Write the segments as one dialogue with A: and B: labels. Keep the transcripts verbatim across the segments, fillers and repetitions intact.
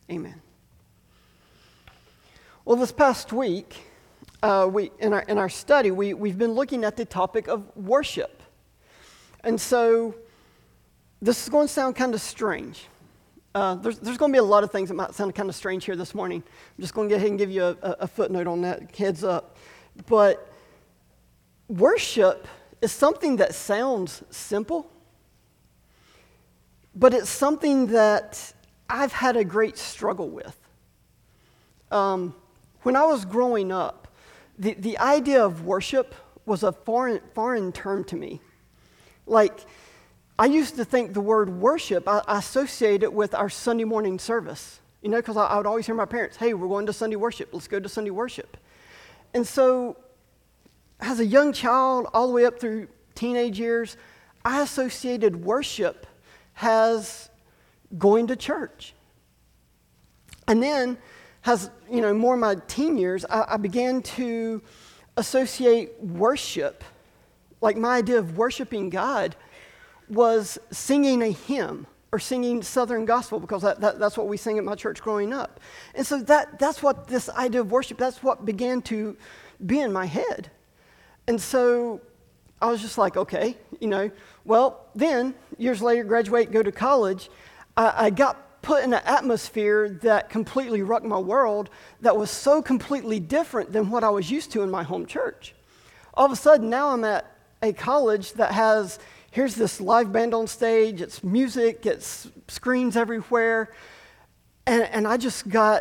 A: Amen. Well, this past week, uh, we in our in our study, we we've been looking at the topic of worship, and so this is going to sound kind of strange. Uh, there's there's going to be a lot of things that might sound kind of strange here this morning. I'm just going to go ahead and give you a, a footnote on that, heads up. But worship is something that sounds simple, but it's something that I've had a great struggle with. Um, when I was growing up, the, the idea of worship was a foreign foreign term to me. Like, I used to think the word worship, I, I associate it with our Sunday morning service. You know, because I, I would always hear my parents, hey, we're going to Sunday worship. Let's go to Sunday worship. And so, as a young child, all the way up through teenage years, I associated worship as going to church. And then, as you know, more of my teen years, I, I began to associate worship, like my idea of worshiping God was singing a hymn or singing Southern gospel, because that, that, that's what we sang at my church growing up. And so that that's what this idea of worship, that's what began to be in my head. And so I was just like, okay, you know, well, then years later, graduate, go to college, I, I got put in an atmosphere that completely rocked my world, that was so completely different than what I was used to in my home church. All of a sudden, now I'm at a college that has, here's this live band on stage, it's music, it's screens everywhere, and, and I just got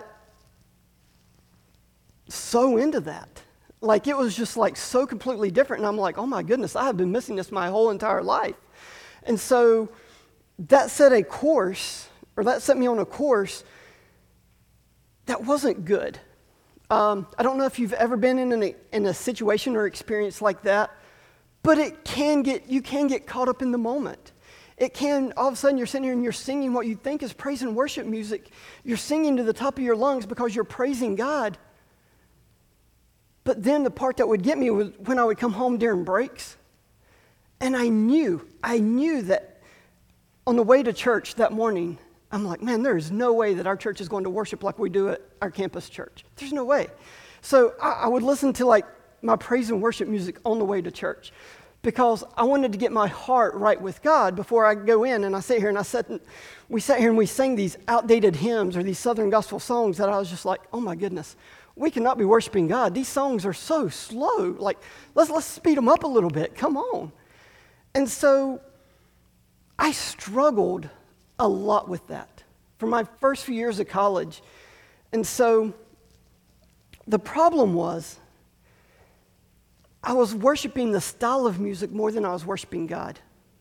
A: so into that. Like, it was just like so completely different, and I'm like, oh my goodness, I have been missing this my whole entire life. And so that set a course, or that set me on a course that wasn't good. Um, I don't know if you've ever been in a, in a situation or experience like that, but it can get, you can get caught up in the moment. It can, all of a sudden you're sitting here and you're singing what you think is praise and worship music. You're singing to the top of your lungs because you're praising God. But then the part that would get me was when I would come home during breaks, and I knew, I knew that on the way to church that morning, I'm like, man, there is no way that our church is going to worship like we do at our campus church. There's no way. So I, I would listen to like my praise and worship music on the way to church, because I wanted to get my heart right with God before I go in. And I sit here and I sat, and we sat here and we sang these outdated hymns or these Southern gospel songs that I was just like, oh my goodness, we cannot be worshiping God. These songs are so slow. Like, let's let's speed them up a little bit. Come on. And so I struggled a lot with that for my first few years of college. And so the problem was I was worshiping the style of music more than I was worshiping God.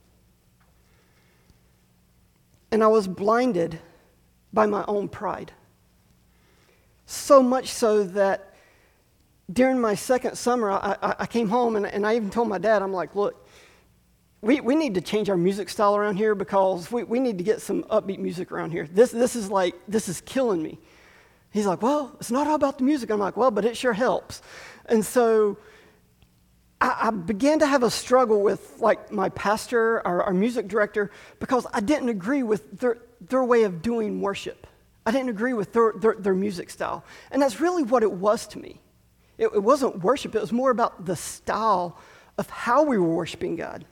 A: And I was blinded by my own pride. So much so that during my second summer, I, I, I came home and, and I even told my dad, I'm like, look, we, we need to change our music style around here, because we, we need to get some upbeat music around here. This this is like, this is killing me. He's like, well, it's not all about the music. I'm like, well, but it sure helps. And so I, I began to have a struggle with like my pastor, our, our music director, because I didn't agree with their, their way of doing worship. I didn't agree with their, their, their music style. And that's really what it was to me. It, it wasn't worship. It was more about the style of how we were worshiping God.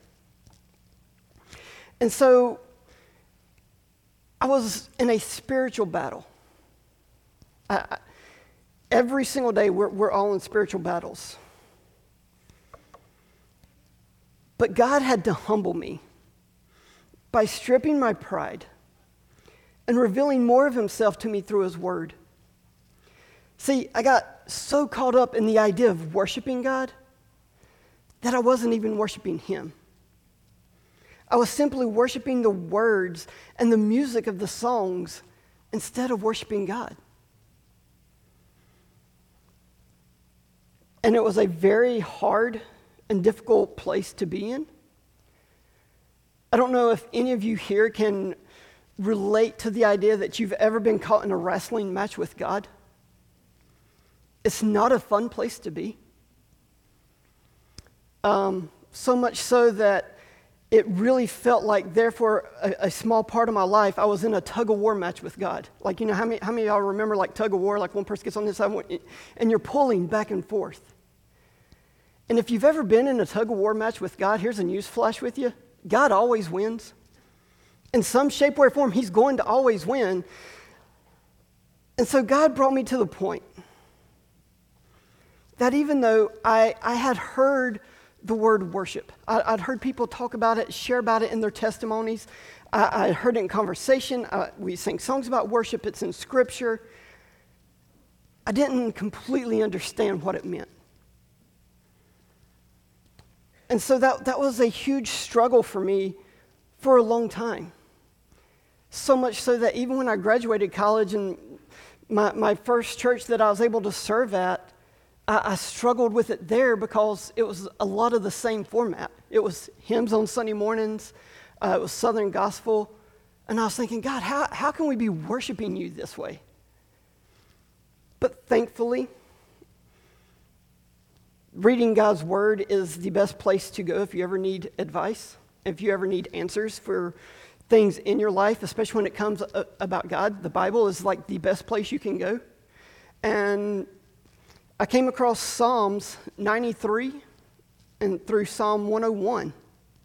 A: And so I was in a spiritual battle. I, I, every single day, we're, we're all in spiritual battles. But God had to humble me by stripping my pride and revealing more of himself to me through his word. See, I got so caught up in the idea of worshiping God that I wasn't even worshiping him. I was simply worshiping the words and the music of the songs instead of worshiping God. And it was a very hard and difficult place to be in. I don't know if any of you here can relate to the idea that you've ever been caught in a wrestling match with God. It's not a fun place to be. Um, so much so that it really felt like there for a, a small part of my life, I was in a tug-of-war match with God. Like, you know, how many, how many of y'all remember like tug-of-war, like one person gets on this side and you're pulling back and forth. And if you've ever been in a tug-of-war match with God, here's a news flash with you. God always wins. In some shape, way, or form, he's going to always win. And so God brought me to the point that even though I, I had heard the word worship, I, I'd heard people talk about it, share about it in their testimonies. I, I heard it in conversation. Uh, we sing songs about worship. It's in Scripture. I didn't completely understand what it meant. And so that, that was a huge struggle for me for a long time. So much so that even when I graduated college and my, my first church that I was able to serve at, I, I struggled with it there because it was a lot of the same format. It was hymns on Sunday mornings. Uh, it was Southern gospel. And I was thinking, God, how, how can we be worshiping you this way? But thankfully, reading God's word is the best place to go if you ever need advice, if you ever need answers for things in your life, especially when it comes a- about God. The Bible is like the best place you can go. And I came across Psalms ninety-three and through Psalm one oh one.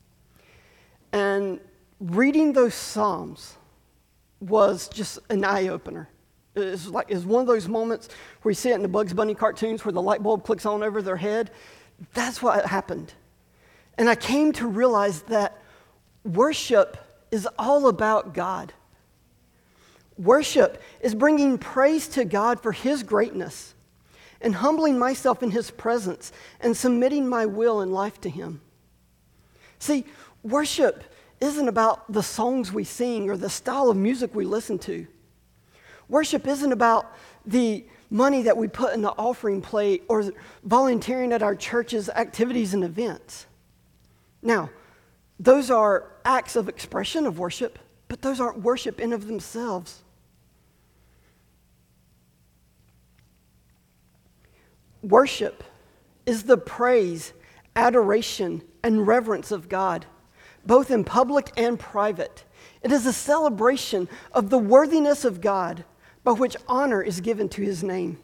A: And reading those Psalms was just an eye-opener. It's like it's one of those moments where you see it in the Bugs Bunny cartoons where the light bulb clicks on over their head. That's what happened. And I came to realize that worship is all about God. Worship is bringing praise to God for his greatness and humbling myself in his presence and submitting my will and life to him. See, worship isn't about the songs we sing or the style of music we listen to. Worship isn't about the money that we put in the offering plate or volunteering at our church's activities and events. Now, those are acts of expression of worship, but those aren't worship in of themselves. Worship is the praise, adoration, and reverence of God, both in public and private. It is a celebration of the worthiness of God, by which honor is given to his name.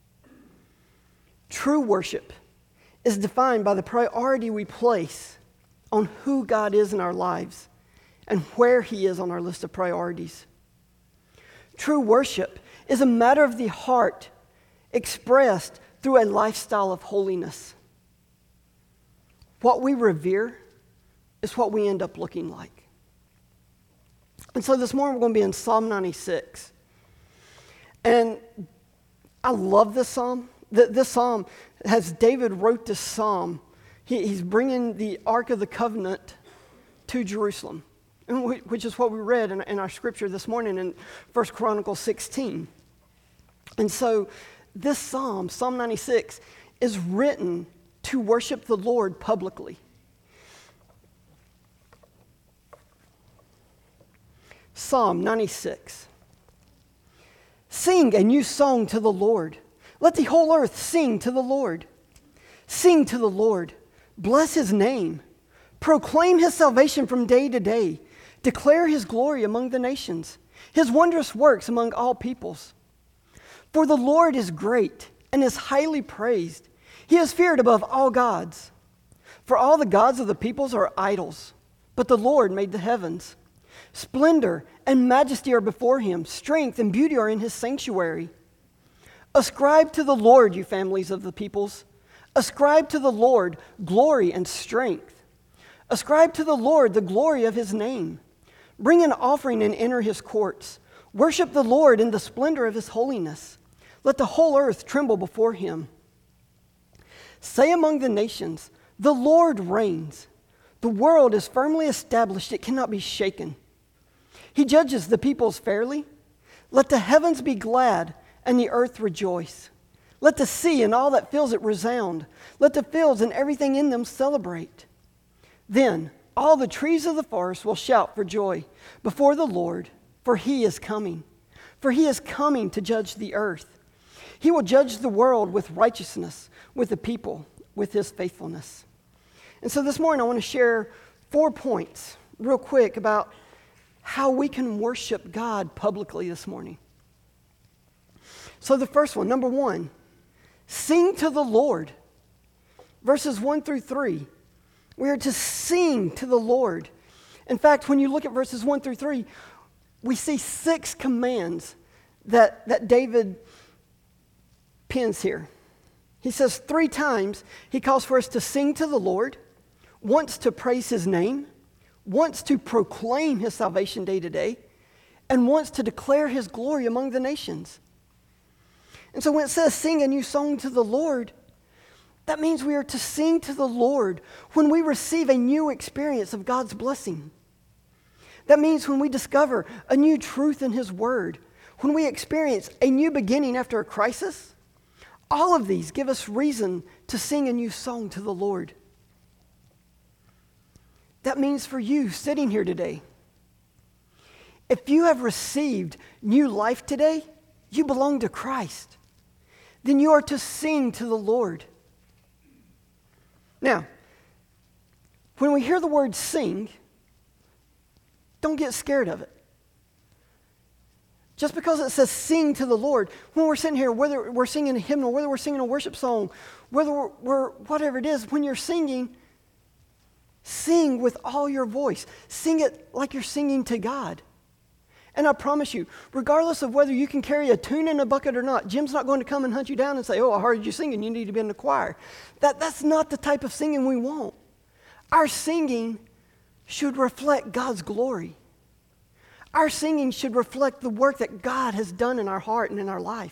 A: True worship is defined by the priority we place on who God is in our lives and where he is on our list of priorities. True worship is a matter of the heart expressed through a lifestyle of holiness. What we revere is what we end up looking like. And so this morning we're going to be in Psalm ninety-six. And I love this psalm. This psalm, as David wrote this psalm, he, he's bringing the Ark of the Covenant to Jerusalem, which is what we read in, in our scripture this morning in First Chronicles sixteen. And so this psalm, Psalm ninety-six, is written to worship the Lord publicly. Psalm ninety-six. Sing a new song to the Lord. Let the whole earth sing to the Lord. Sing to the Lord. Bless his name. Proclaim his salvation from day to day. Declare his glory among the nations, his wondrous works among all peoples. For the Lord is great and is highly praised. He is feared above all gods. For all the gods of the peoples are idols, but the Lord made the heavens. Splendor and majesty are before him. Strength and beauty are in his sanctuary. Ascribe to the Lord, you families of the peoples. Ascribe to the Lord glory and strength. Ascribe to the Lord the glory of his name. Bring an offering and enter his courts. Worship the Lord in the splendor of his holiness. Let the whole earth tremble before him. Say among the nations, the Lord reigns. The world is firmly established, it cannot be shaken. He judges the peoples fairly. Let the heavens be glad and the earth rejoice. Let the sea and all that fills it resound. Let the fields and everything in them celebrate. Then all the trees of the forest will shout for joy before the Lord, for he is coming. For he is coming to judge the earth. He will judge the world with righteousness, with the people with his faithfulness. And so this morning I want to share four points, real quick, about how we can worship God publicly this morning. So the first one, number one, sing to the Lord. Verses one through three, we are to sing to the Lord. In fact, when you look at verses one through three, we see six commands that, that David pens here. He says three times he calls for us to sing to the Lord, once to praise his name, once to proclaim his salvation day to day, and once to declare his glory among the nations. And so when it says sing a new song to the Lord, that means we are to sing to the Lord when we receive a new experience of God's blessing. That means when we discover a new truth in his word, when we experience a new beginning after a crisis. All of these give us reason to sing a new song to the Lord. That means for you sitting here today, if you have received new life today, you belong to Christ. Then you are to sing to the Lord. Now, when we hear the word sing, don't get scared of it. Just because it says sing to the Lord, when we're sitting here, whether we're singing a hymnal, whether we're singing a worship song, whether we're, we're whatever it is, when you're singing, sing with all your voice. Sing it like you're singing to God. And I promise you, regardless of whether you can carry a tune in a bucket or not, Jim's not going to come and hunt you down and say, oh, I heard you singing, you need to be in the choir. That, that's not the type of singing we want. Our singing should reflect God's glory. Our singing should reflect the work that God has done in our heart and in our life.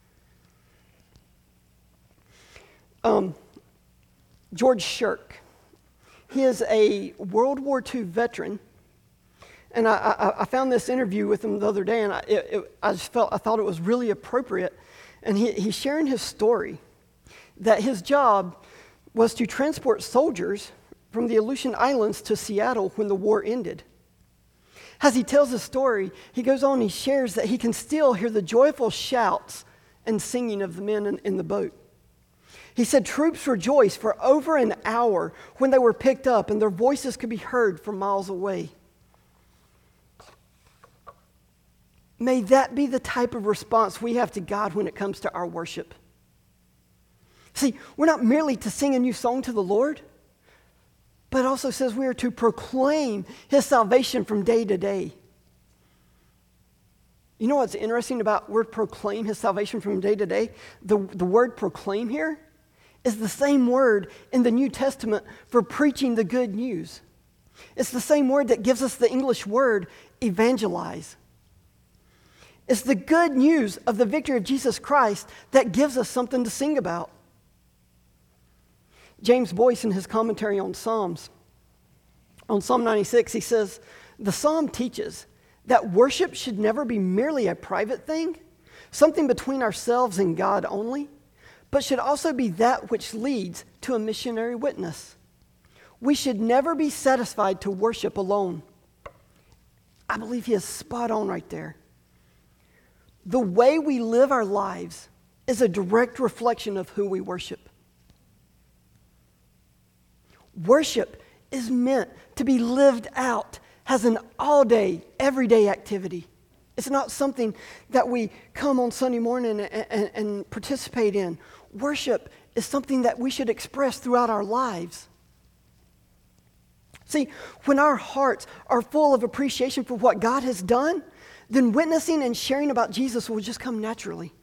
A: Um, George Shirk, he is a World War Two veteran. And I, I, I found this interview with him the other day, and I, it, it, I just felt I thought it was really appropriate. And he, he's sharing his story that his job was to transport soldiers from the Aleutian Islands to Seattle when the war ended. As he tells his story, he goes on and he shares that he can still hear the joyful shouts and singing of the men in, in the boat. He said troops rejoiced for over an hour when they were picked up, and their voices could be heard from miles away. May that be the type of response we have to God when it comes to our worship. See, we're not merely to sing a new song to the Lord, but it also says we are to proclaim his salvation from day to day. You know what's interesting about the word proclaim his salvation from day to day? The, the word proclaim here is the same word in the New Testament for preaching the good news. It's the same word that gives us the English word evangelize. It's the good news of the victory of Jesus Christ that gives us something to sing about. James Boyce, in his commentary on Psalms, on Psalm ninety-six, he says, the psalm teaches that worship should never be merely a private thing, something between ourselves and God only, but should also be that which leads to a missionary witness. We should never be satisfied to worship alone. I believe he is spot on right there. The way we live our lives is a direct reflection of who we worship. Worship is meant to be lived out as an all-day, everyday activity. It's not something that we come on Sunday morning and, and, and participate in. Worship is something that we should express throughout our lives. See, when our hearts are full of appreciation for what God has done, then witnessing and sharing about Jesus will just come naturally.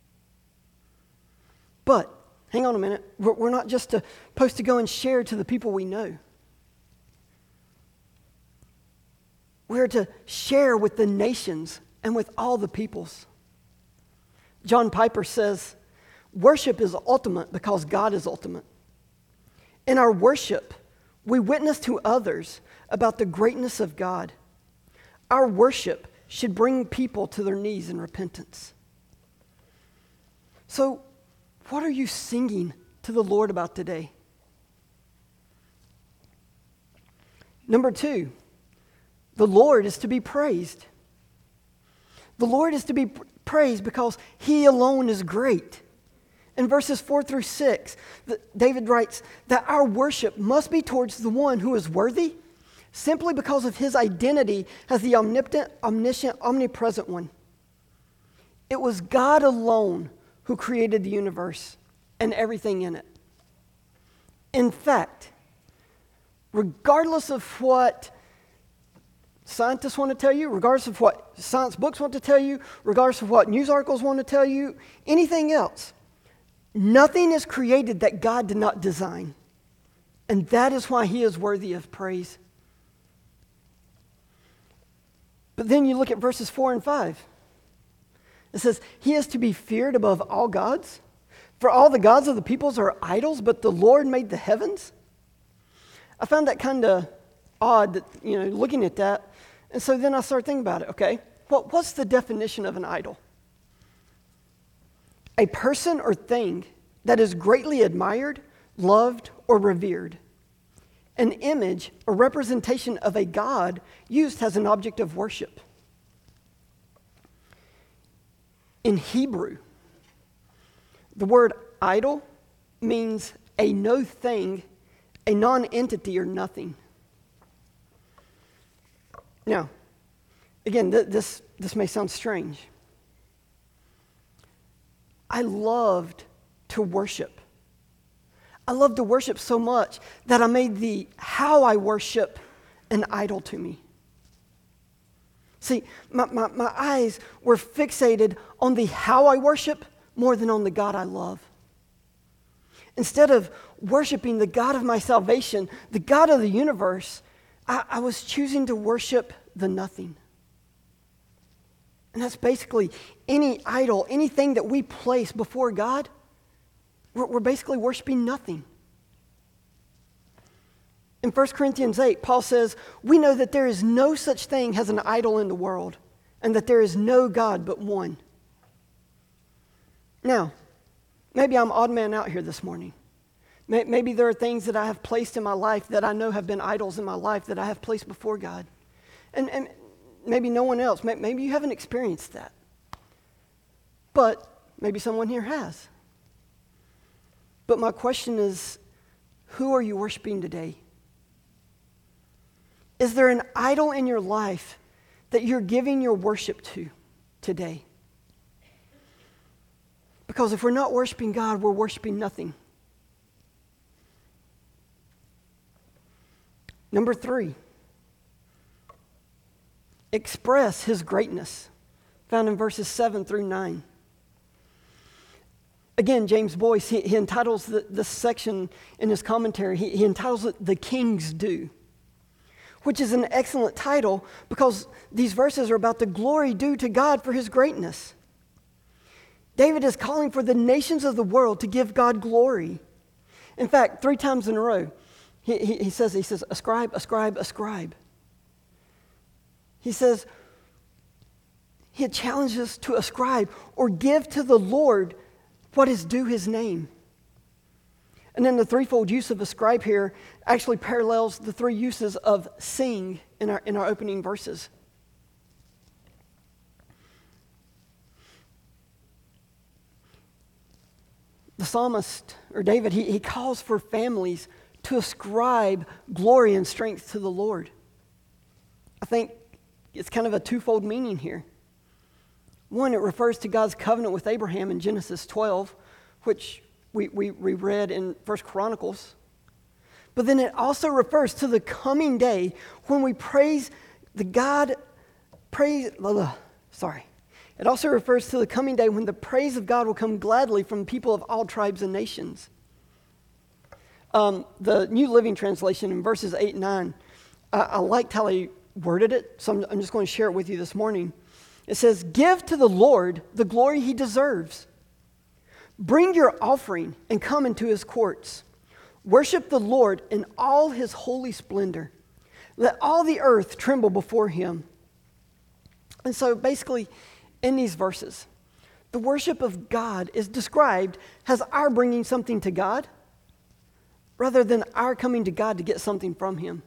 A: But, hang on a minute, we're, we're not just supposed to go and share to the people we know. We're to share with the nations and with all the peoples. John Piper says, worship is ultimate because God is ultimate. In our worship, we witness to others about the greatness of God. Our worship should bring people to their knees in repentance. So, what are you singing to the Lord about today? Number two, the Lord is to be praised. The Lord is to be praised because he alone is great. In verses four through six, David writes that our worship must be towards the one who is worthy simply because of his identity as the omnipotent, omniscient, omnipresent one. It was God alone who created the universe and everything in it. In fact, regardless of what scientists want to tell you, regardless of what science books want to tell you, regardless of what news articles want to tell you, anything else, nothing is created that God did not design. And that is why he is worthy of praise. But then you look at verses four and five. It says, he is to be feared above all gods. For all the gods of the peoples are idols, but the Lord made the heavens. I found that kind of odd, that, you know, looking at that. And so then I started thinking about it. Okay, well, what's the definition of an idol? A person or thing that is greatly admired, loved, or revered. An image or representation of a god used as an object of worship. In Hebrew, the word idol means a no thing, a non-entity or nothing. Now, again, th- this, this may sound strange. I loved to worship. I loved to worship so much that I made the how I worship an idol to me. See, my, my, my eyes were fixated on the how I worship more than on the God I love. Instead of worshiping the God of my salvation, the God of the universe, I, I was choosing to worship the nothing. And that's basically any idol, anything that we place before God, we're, we're basically worshiping nothing. In First Corinthians eight, Paul says, we know that there is no such thing as an idol in the world, and that there is no God but one. Now, maybe I'm odd man out here this morning. Maybe there are things that I have placed in my life that I know have been idols in my life that I have placed before God. And, and maybe no one else. Maybe you haven't experienced that. But maybe someone here has. But my question is, who are you worshiping today? Is there an idol in your life that you're giving your worship to today? Because if we're not worshiping God, we're worshiping nothing. Number three, express his greatness, found in verses seven through nine. Again, James Boyce, he, he entitles the, this section in his commentary, he, he entitles it The King's Due, which is an excellent title because these verses are about the glory due to God for his greatness. David is calling for the nations of the world to give God glory. In fact, three times in a row, he, he, he says, he says, ascribe, ascribe, ascribe. He says, he challenges us to ascribe or give to the Lord what is due his name. And then the threefold use of ascribe here actually parallels the three uses of sing in our, in our opening verses. The psalmist, or David, he, he calls for families to ascribe glory and strength to the Lord. I think it's kind of a twofold meaning here. One, it refers to God's covenant with Abraham in Genesis twelve, which we, we, we read in First Chronicles. But then it also refers to the coming day when we praise the God, praise, sorry. It also refers to the coming day when the praise of God will come gladly from people of all tribes and nations. Um, the New Living Translation in verses eight and nine, I, I liked how he worded it, so I'm, I'm just going to share it with you this morning. It says, give to the Lord the glory he deserves. Bring your offering and come into his courts. Worship the Lord in all his holy splendor. Let all the earth tremble before him. And so basically, in these verses, the worship of God is described as our bringing something to God rather than our coming to God to get something from him.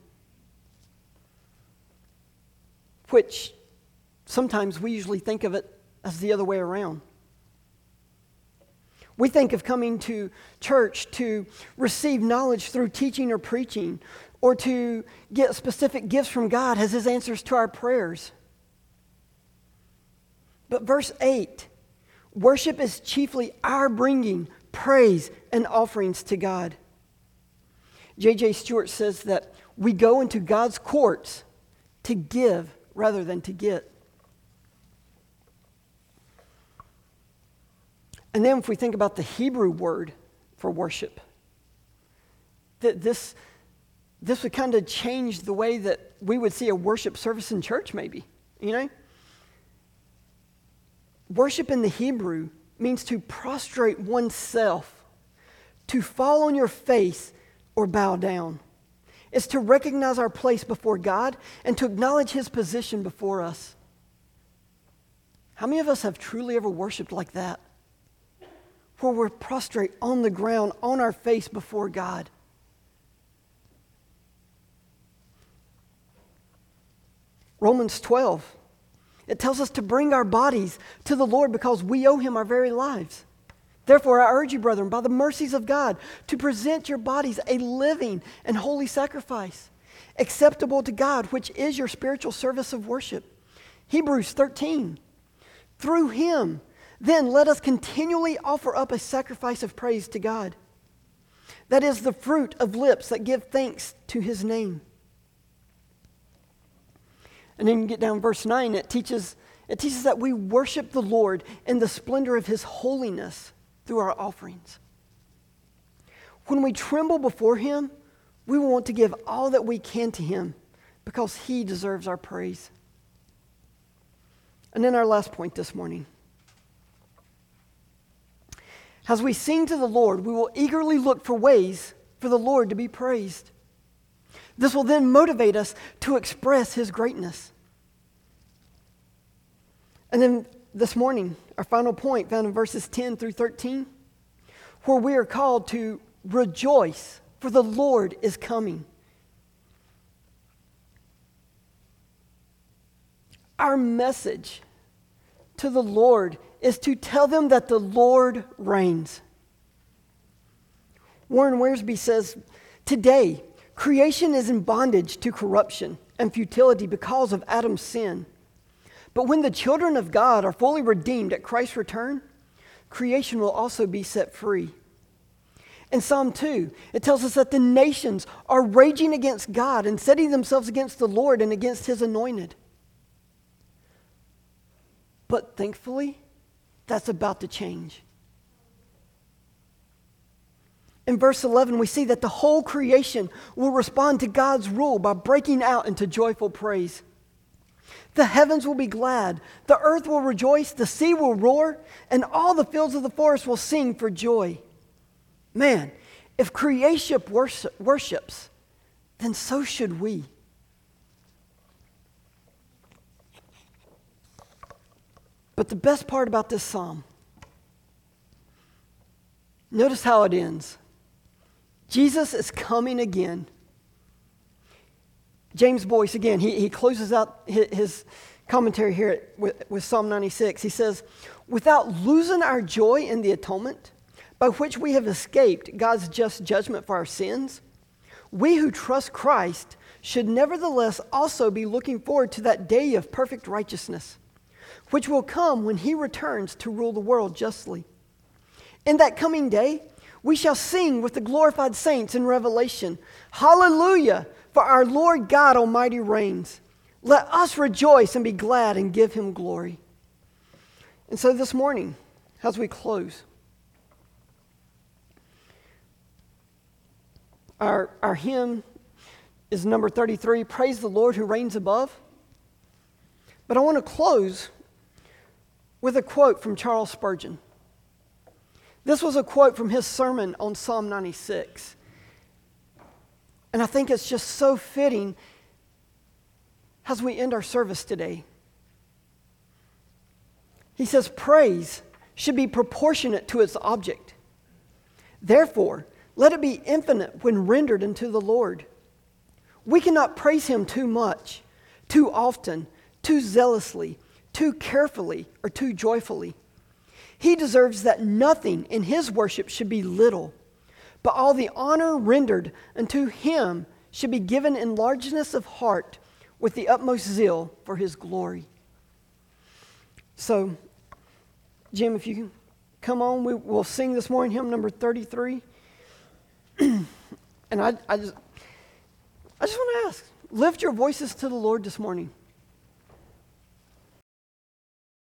A: Which sometimes we usually think of it as the other way around. We think of coming to church to receive knowledge through teaching or preaching, or to get specific gifts from God as his answers to our prayers. But verse eight, worship is chiefly our bringing praise and offerings to God. J J Stewart says that we go into God's courts to give rather than to get. And then if we think about the Hebrew word for worship, that this, this would kind of change the way that we would see a worship service in church maybe, you know? Worship in the Hebrew means to prostrate oneself, to fall on your face or bow down. It's to recognize our place before God and to acknowledge his position before us. How many of us have truly ever worshiped like that? Where we're prostrate on the ground, on our face before God. Romans twelve, it tells us to bring our bodies to the Lord because we owe him our very lives. Therefore, I urge you, brethren, by the mercies of God, to present your bodies a living and holy sacrifice, acceptable to God, which is your spiritual service of worship. Hebrews thirteen, through him, then let us continually offer up a sacrifice of praise to God. That is the fruit of lips that give thanks to his name. And then you get down to verse nine, it teaches, it teaches that we worship the Lord in the splendor of his holiness through our offerings. When we tremble before him, we want to give all that we can to him because he deserves our praise. And then our last point this morning. As we sing to the Lord, we will eagerly look for ways for the Lord to be praised. This will then motivate us to express his greatness. And then this morning, our final point found in verses ten through thirteen, where we are called to rejoice, for the Lord is coming. Our message to the Lord is to tell them that the Lord reigns. Warren Wiersbe says, today, creation is in bondage to corruption and futility because of Adam's sin. But when the children of God are fully redeemed at Christ's return, creation will also be set free. In Psalm two, it tells us that the nations are raging against God and setting themselves against the Lord and against his anointed. But thankfully, that's about to change. In verse eleven, we see that the whole creation will respond to God's rule by breaking out into joyful praise. The heavens will be glad, the earth will rejoice, the sea will roar, and all the fields of the forest will sing for joy. Man, if creation worship, worships, then so should we. But the best part about this psalm, notice how it ends. Jesus is coming again. James Boyce, again, he, he closes out his, his commentary here with, with Psalm ninety-six. He says, without losing our joy in the atonement, by which we have escaped God's just judgment for our sins, we who trust Christ should nevertheless also be looking forward to that day of perfect righteousness, which will come when he returns to rule the world justly. In that coming day, we shall sing with the glorified saints in Revelation, hallelujah, for our Lord God Almighty reigns. Let us rejoice and be glad and give him glory. And so this morning, as we close, our, our hymn is number thirty-three, Praise the Lord who reigns above. But I want to close with a quote from Charles Spurgeon. This was a quote from his sermon on Psalm ninety-six. And I think it's just so fitting as we end our service today. He says, praise should be proportionate to its object. Therefore, let it be infinite when rendered unto the Lord. We cannot praise him too much, too often, too zealously, too carefully, or too joyfully. He deserves that nothing in his worship should be little, but all the honor rendered unto him should be given in largeness of heart with the utmost zeal for his glory. So, Jim, if you can come on, we, we'll sing this morning hymn number thirty-three. And I, I just, I just want to ask, lift your voices to the Lord this morning.